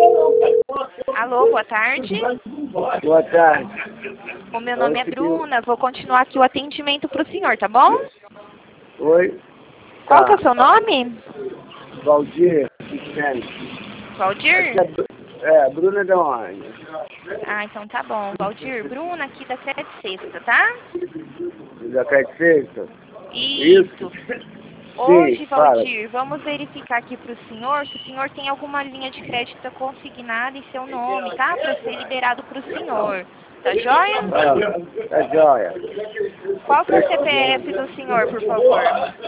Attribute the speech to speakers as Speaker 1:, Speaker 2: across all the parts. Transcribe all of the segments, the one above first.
Speaker 1: Alô, boa tarde.
Speaker 2: Boa tarde.
Speaker 1: O meu nome é Bruna. Vou continuar aqui o atendimento para o senhor, tá bom?
Speaker 2: Oi.
Speaker 1: Qual que é o seu nome?
Speaker 2: Valdir Vicente.
Speaker 1: Valdir?
Speaker 2: Bruna da onde?
Speaker 1: Ah, então tá bom. Valdir, Bruna aqui da Crédito Sexta, tá?
Speaker 2: Da Crédito Sexta?
Speaker 1: Isso. Hoje,
Speaker 2: Sim,
Speaker 1: Valdir, vamos verificar aqui para o senhor se o senhor tem alguma linha de crédito consignada em seu nome, tá? Para ser liberado para o senhor. Tá joia?
Speaker 2: Tá joia.
Speaker 1: Qual que é o CPF do senhor, por favor?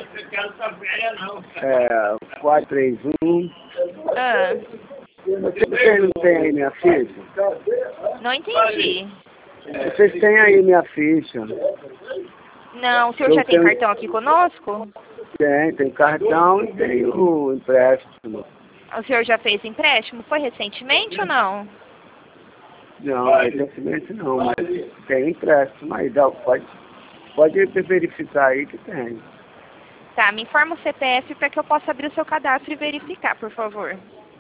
Speaker 2: 431.
Speaker 1: Ah,
Speaker 2: Vocês não têm aí minha ficha?
Speaker 1: não entendi.
Speaker 2: Vocês têm aí minha ficha?
Speaker 1: Não, o senhor já tem cartão aqui conosco?
Speaker 2: Tem cartão e tem o empréstimo.
Speaker 1: O senhor já fez empréstimo? Foi recentemente ou não?
Speaker 2: Não, recentemente não, mas tem empréstimo aí, pode verificar aí que tem.
Speaker 1: Tá, me informa o CPF para que eu possa abrir o seu cadastro e verificar, por favor.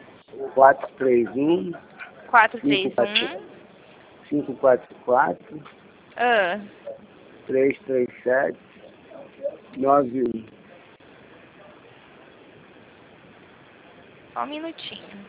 Speaker 2: 431
Speaker 1: 431
Speaker 2: 544
Speaker 1: Ah,
Speaker 2: 337 91.
Speaker 1: só um minutinho.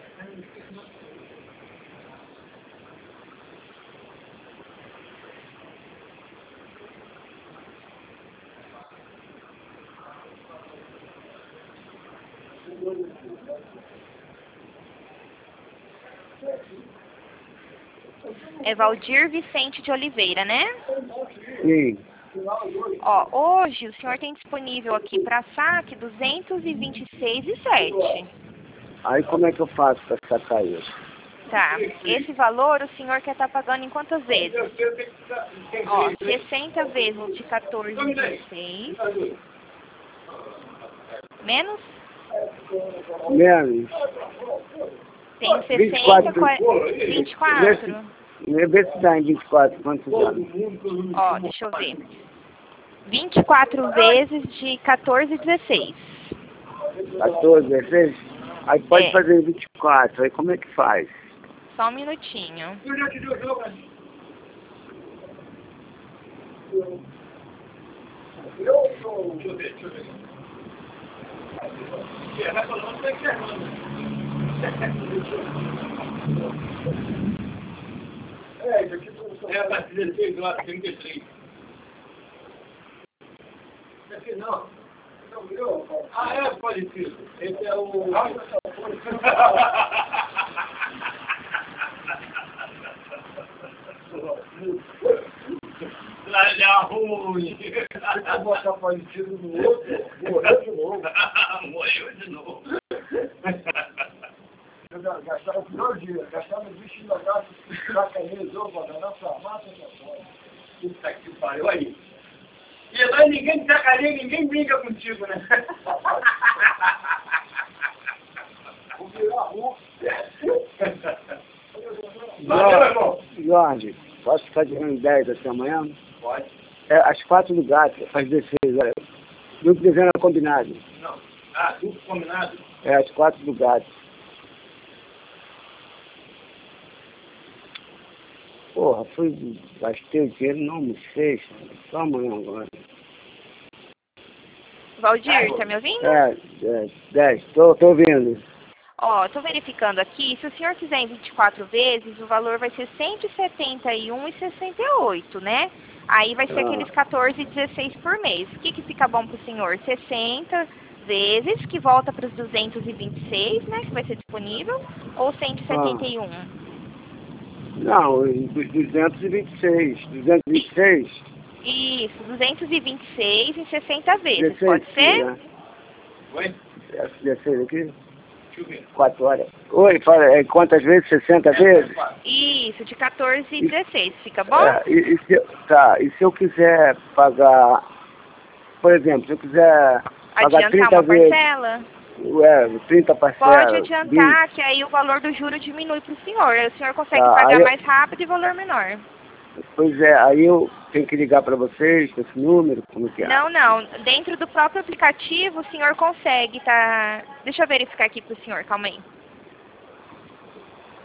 Speaker 1: É Valdir Vicente de Oliveira, né?
Speaker 2: Sim.
Speaker 1: Ó, hoje o senhor tem disponível aqui para saque 226,07.
Speaker 2: Aí como é que eu faço para sacar isso?
Speaker 1: Tá, esse valor o senhor quer estar pagando em quantas vezes? Ó, 60 vezes de 14,16. Menos?
Speaker 2: Menos.
Speaker 1: Tem 60, 24.
Speaker 2: Vê se dá em 24 quantos anos.
Speaker 1: Ó, deixa eu ver. 24 vezes de 14,16.
Speaker 2: 14, 16? Aí pode
Speaker 1: É.
Speaker 2: fazer em 24, aí como é que faz?
Speaker 1: Só um minutinho.
Speaker 3: É a partir de 16 horas, 33. Aqui não. Ah, é parecido. Esse é o... Lá é ruim. Se eu botar parecido no outro, morreu de novo. Morreu de novo. Gastaram o pior dia. Gastaram o bicho da gata, sacanizou, na farmácia, puta que pariu, aí. E lá ninguém te sacaneia, ninguém brinca contigo, né? Vou virar a rua. Valeu, irmão.
Speaker 2: Jorge, posso ficar de 10 até amanhã?
Speaker 3: Pode.
Speaker 2: Às 4 do gato, às 16 horas. Grupo de dezena combinado.
Speaker 3: Não. Ah, tudo combinado?
Speaker 2: Às 4 do gato. Porra, gastei o dinheiro, não me fez. Só amanhã agora.
Speaker 1: Valdir, tá me ouvindo?
Speaker 2: 10. Tô ouvindo.
Speaker 1: Ó, tô verificando aqui. Se o senhor fizer em 24 vezes, o valor vai ser 171,68, né? Aí vai ser aqueles 14,16 por mês. O que fica bom pro senhor? 60 vezes, que volta para os 226, né? Que vai ser disponível. Ou 171?
Speaker 2: Não, os 226. 226?
Speaker 1: Isso, 226 em 60 vezes,
Speaker 2: 16,
Speaker 1: pode ser?
Speaker 2: Né?
Speaker 3: Oi?
Speaker 2: 16 aqui?
Speaker 3: Deixa eu ver.
Speaker 2: 4 horas. Oi, fala, quantas vezes? 60 vezes?
Speaker 1: Isso, de 14 e 16, fica bom?
Speaker 2: E se eu quiser pagar, por exemplo, se eu quiser pagar
Speaker 1: Adiantar
Speaker 2: 30
Speaker 1: uma
Speaker 2: vezes,
Speaker 1: parcela?
Speaker 2: 30 parcelas.
Speaker 1: Pode adiantar, 20. Que aí o valor do juro diminui para o senhor. Aí o senhor consegue pagar mais rápido e valor menor.
Speaker 2: Pois é, aí eu tenho que ligar para vocês com esse número, como que é?
Speaker 1: Não. Dentro do próprio aplicativo o senhor consegue, tá? Deixa eu verificar aqui pro senhor, calma aí.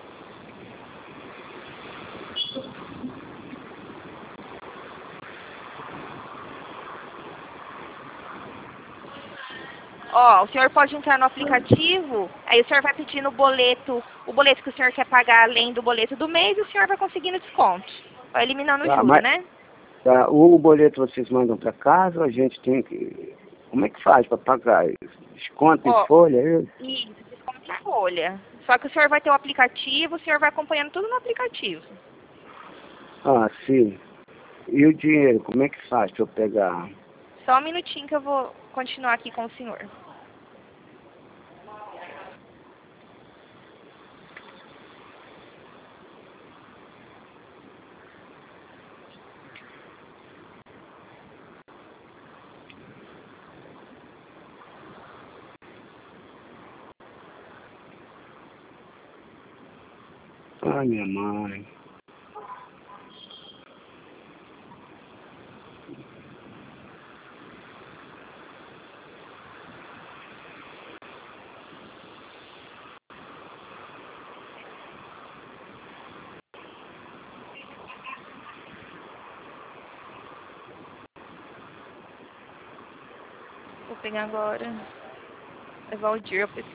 Speaker 1: Ó, o senhor pode entrar no aplicativo, aí o senhor vai pedindo o boleto que o senhor quer pagar além do boleto do mês, e o senhor vai conseguindo desconto. Vai eliminando o
Speaker 2: Tá,
Speaker 1: juro,
Speaker 2: mas
Speaker 1: né?
Speaker 2: tá, o boleto vocês mandam para casa ou a gente tem que... Como é que faz para pagar isso? Desconto em
Speaker 1: Ó,
Speaker 2: folha, é isso?
Speaker 1: isso, desconto em folha. Só que o senhor vai ter o aplicativo, o senhor vai acompanhando tudo no aplicativo.
Speaker 2: Ah, sim. E o dinheiro, como é que faz para eu pegar?
Speaker 1: Só um minutinho que eu vou continuar aqui com o senhor.
Speaker 2: Ai, minha mãe.
Speaker 1: Vou pegar agora. É Valdir, eu preciso.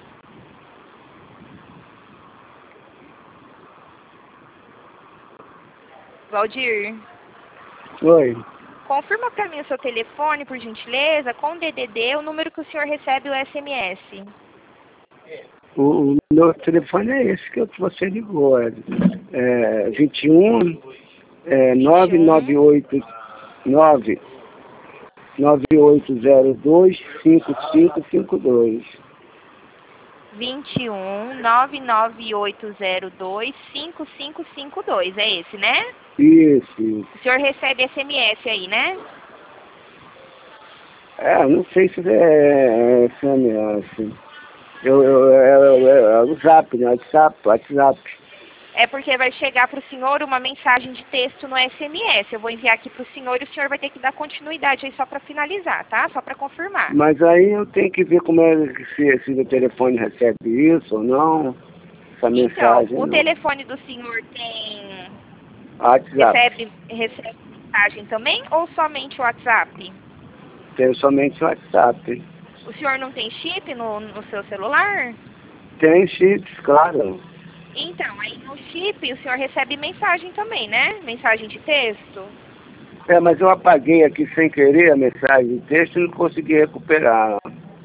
Speaker 1: Valdir,
Speaker 2: Oi.
Speaker 1: confirma para mim o seu telefone, por gentileza, com DDD, o número que o senhor recebe o SMS.
Speaker 2: O meu telefone é esse que você ligou. É 21 998 9802 5552.
Speaker 1: 21 99802 5552, é esse, né?
Speaker 2: Isso.
Speaker 1: O senhor recebe SMS aí, né?
Speaker 2: Não sei se é SMS. É o Zap, né? WhatsApp.
Speaker 1: É porque vai chegar para o senhor uma mensagem de texto no SMS. Eu vou enviar aqui para o senhor e o senhor vai ter que dar continuidade aí só para finalizar, tá? Só para confirmar.
Speaker 2: Mas aí eu tenho que ver como é que se o telefone recebe isso ou não. Essa
Speaker 1: Então,
Speaker 2: mensagem.
Speaker 1: o
Speaker 2: não.
Speaker 1: telefone do senhor tem...
Speaker 2: WhatsApp.
Speaker 1: Recebe mensagem também ou somente o WhatsApp?
Speaker 2: Tenho somente o WhatsApp.
Speaker 1: O senhor não tem chip no seu celular?
Speaker 2: Tem chips, claro.
Speaker 1: Então, aí no chip o senhor recebe mensagem também, né? Mensagem de texto.
Speaker 2: Mas eu apaguei aqui sem querer a mensagem de texto e não consegui recuperar.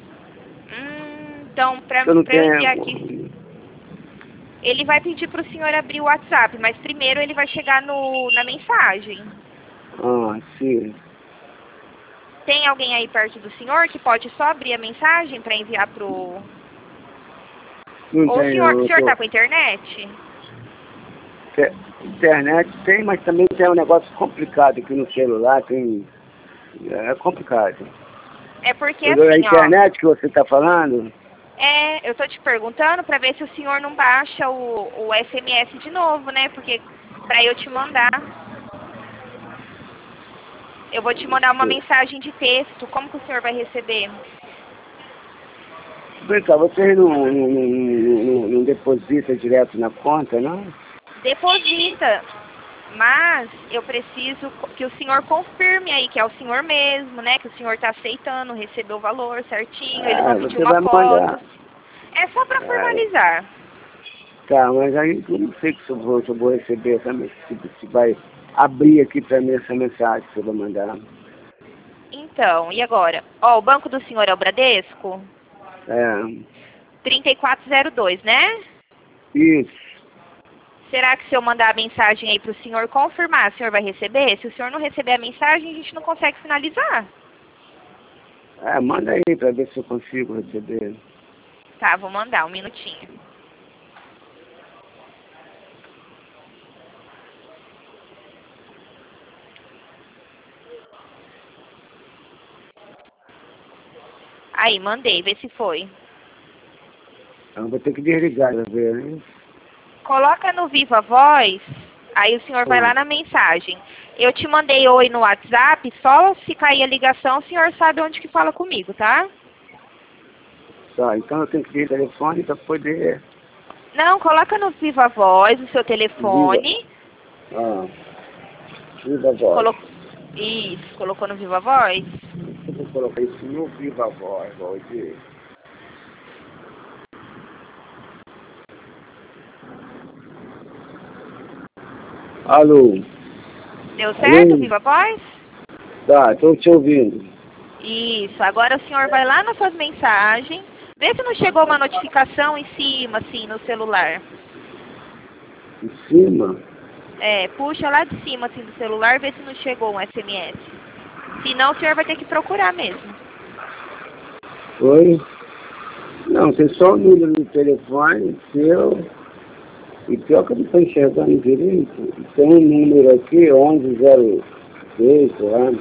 Speaker 1: Então, para
Speaker 2: Eu não
Speaker 1: eu enviar
Speaker 2: tenho.
Speaker 1: aqui... Ele vai pedir para o senhor abrir o WhatsApp, mas primeiro ele vai chegar na mensagem.
Speaker 2: Ah, sim.
Speaker 1: Tem alguém aí perto do senhor que pode só abrir a mensagem para enviar pro...
Speaker 2: Não
Speaker 1: Ou
Speaker 2: tem,
Speaker 1: o senhor tá com internet?
Speaker 2: Internet tem, mas também tem um negócio complicado aqui no celular, é complicado.
Speaker 1: É porque
Speaker 2: A
Speaker 1: assim,
Speaker 2: internet que você está falando?
Speaker 1: eu tô te perguntando para ver se o senhor não baixa o SMS de novo, né? Porque para eu te mandar, eu vou te mandar uma mensagem de texto. Como que o senhor vai receber?
Speaker 2: Vem cá, vocês não depositam direto na conta, não?
Speaker 1: Deposita, mas eu preciso que o senhor confirme aí que é o senhor mesmo, né? Que o senhor tá aceitando receber o valor certinho. Eles vão pedir uma foto.
Speaker 2: Mandar.
Speaker 1: É só para formalizar.
Speaker 2: Tá, mas aí eu não sei se eu vou receber também, se vai abrir aqui para mim essa mensagem que você vai mandar.
Speaker 1: Então, e agora? Ó, o banco do senhor é o Bradesco? 3402, né?
Speaker 2: Isso.
Speaker 1: Será que se eu mandar a mensagem aí para o senhor confirmar, o senhor vai receber? Se o senhor não receber a mensagem, a gente não consegue finalizar.
Speaker 2: Manda aí para ver se eu consigo receber.
Speaker 1: Tá, vou mandar, um minutinho. Aí, mandei, vê se foi.
Speaker 2: Eu vou ter que desligar para ver, hein?
Speaker 1: Coloca no Viva Voz, aí o senhor vai lá na mensagem. Eu te mandei oi no WhatsApp, só se cair a ligação, o senhor sabe onde que fala comigo, tá?
Speaker 2: Tá, então eu tenho que ir no telefone para poder...
Speaker 1: Não, coloca no Viva Voz o seu telefone.
Speaker 2: Viva Voz.
Speaker 1: Isso, colocou no Viva Voz?
Speaker 2: Eu vou colocar isso no Viva Voz, Valdir. Alô?
Speaker 1: Deu certo,
Speaker 2: Alô?
Speaker 1: Viva Voz?
Speaker 2: Tá, estou te ouvindo.
Speaker 1: Isso, agora o senhor vai lá nas suas mensagens, vê se não chegou uma notificação em cima, assim, no celular.
Speaker 2: Em cima?
Speaker 1: É, puxa lá de cima, assim, do celular, vê se não chegou um SMS. Senão o senhor vai ter que procurar mesmo.
Speaker 2: Oi? Não, tem só o número do telefone seu. E pior que eu não estou enxergando direito. Tem um número aqui, 1106, sei lá.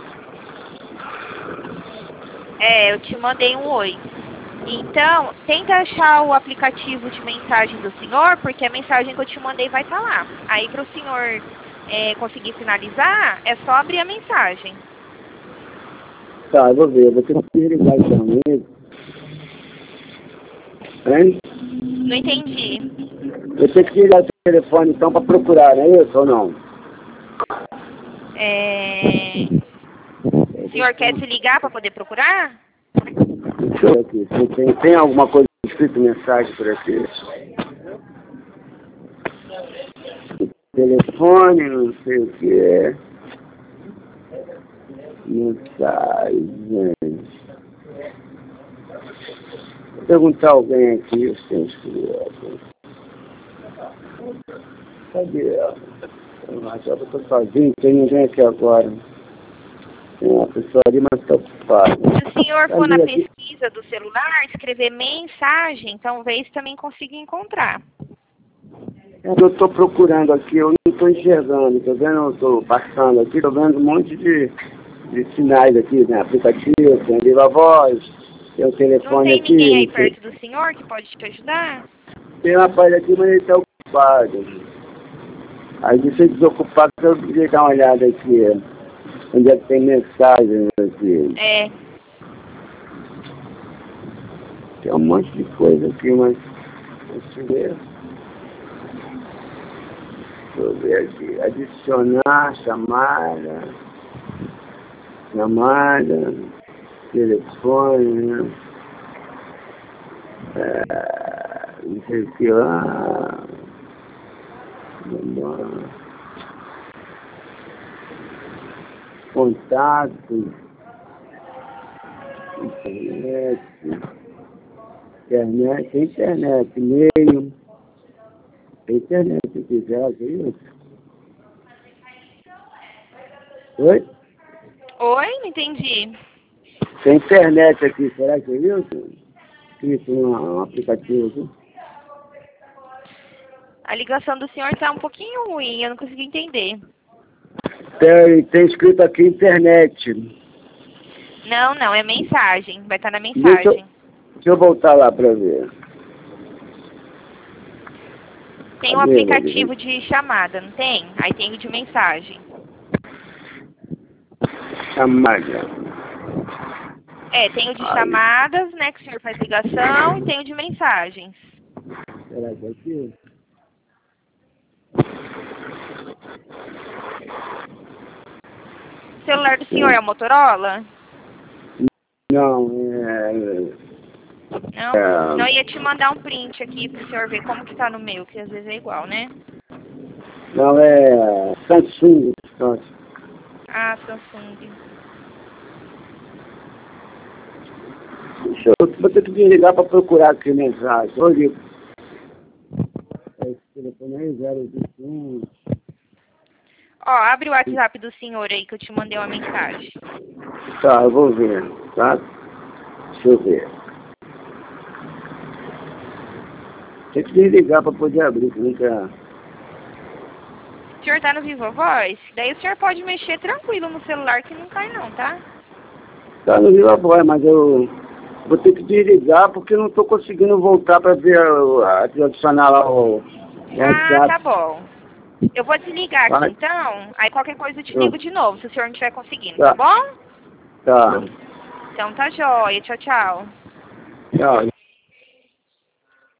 Speaker 1: É, eu te mandei um oi. Então, tenta achar o aplicativo de mensagem do senhor, porque a mensagem que eu te mandei vai estar lá. Aí, para o senhor conseguir finalizar, é só abrir a mensagem.
Speaker 2: Tá, eu vou ver. Eu vou ter que ligar então mesmo. Hein?
Speaker 1: Não entendi.
Speaker 2: Eu tenho que ligar o telefone então para procurar, não é isso ou não?
Speaker 1: O senhor quer se ligar para poder procurar?
Speaker 2: Deixa eu ver aqui. Tem alguma coisa escrito mensagem por aqui? Telefone, não sei o que é. Mensagem. Vou perguntar a alguém aqui, eu sei escrever. Cadê ela? Eu estou sozinho, tem ninguém aqui agora. Tem uma pessoa ali, mas está ocupada.
Speaker 1: Se o senhor for na
Speaker 2: aqui?
Speaker 1: pesquisa do celular, escrever mensagem, talvez também consiga encontrar.
Speaker 2: Eu estou procurando aqui, eu não estou enxergando, estou vendo, eu estou passando aqui, estou vendo um monte de sinais aqui, né? Aplicativo, tem Viva Voz, tem o telefone
Speaker 1: Não tem
Speaker 2: aqui.
Speaker 1: ninguém aí perto do senhor que pode te ajudar?
Speaker 2: Tem um rapaz aqui, mas ele está ocupado. Aí deixa eu desocupar que eu queria dar uma olhada aqui. Onde é que tem mensagem aqui?
Speaker 1: É.
Speaker 2: Tem um monte de coisa aqui, mas... Deixa eu ver aqui. Adicionar, chamada, telefone, não sei o que lá. Contatos, internet, e-mail, internet se quiser, viu? Oi?
Speaker 1: Oi, não entendi.
Speaker 2: Tem internet aqui, será que é isso? Isso, um aplicativo aqui.
Speaker 1: A ligação do senhor está um pouquinho ruim, eu não consegui entender.
Speaker 2: Tem escrito aqui internet.
Speaker 1: Não, é mensagem. Vai estar na mensagem.
Speaker 2: Deixa eu voltar lá para ver.
Speaker 1: Tem um aplicativo de chamada, não tem? Aí tem o de mensagem.
Speaker 2: Chamada.
Speaker 1: É, tem o de chamadas, né, que o senhor faz ligação, e tem o de mensagens.
Speaker 2: Será que é aqui?
Speaker 1: O celular do senhor é o Motorola?
Speaker 2: Não,
Speaker 1: Não? Não, eu ia te mandar um print aqui pro senhor ver como que tá no meu, que às vezes é igual, né?
Speaker 2: Não, é Samsung.
Speaker 1: Ah, Samsung.
Speaker 2: Eu vou ter que desligar para procurar aqui mensagem. Eu ligo. Esse telefone aí, 021.
Speaker 1: Ó, abre o WhatsApp do senhor aí que eu te mandei uma mensagem.
Speaker 2: Tá, eu vou ver, tá? Deixa eu ver. Tem que desligar para poder abrir, que não quer.
Speaker 1: O senhor tá no Viva Voz? Daí o senhor pode mexer tranquilo no celular que não cai não, tá?
Speaker 2: Tá no Viva Voz, mas eu vou ter que desligar porque eu não estou conseguindo voltar para ver adicionar lá o WhatsApp.
Speaker 1: Ah, tá bom. Eu vou desligar aqui
Speaker 2: Vai.
Speaker 1: então, aí qualquer coisa eu te ligo de novo, se o senhor não estiver conseguindo, tá
Speaker 2: Tá.
Speaker 1: bom?
Speaker 2: Tá.
Speaker 1: Então tá jóia, tchau, tchau.
Speaker 2: Tchau.